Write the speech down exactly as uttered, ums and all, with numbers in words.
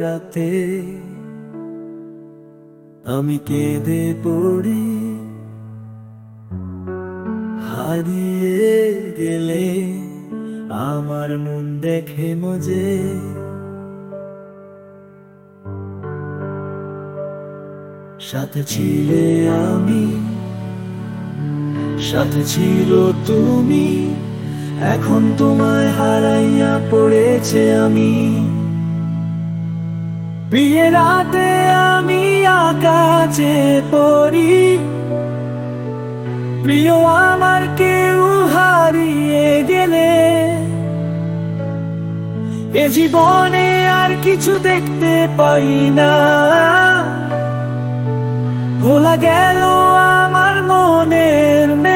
রাতে আমি কেঁদে পড়ি, হারিয়ে গেলে আমার মন দেখে মজে। সাথে ছিলে আমি, সাথে ছিল তুমি, এখন তোমায় হারাইয়া পড়েছে আমি। বিয়ে রাতে আমি আকাশে পড়ি, প্রিয় আমার কেউ হারিয়ে গেলে এ জীবনে আর কিছু দেখতে পাই না। ভোলা গেল আমার মনের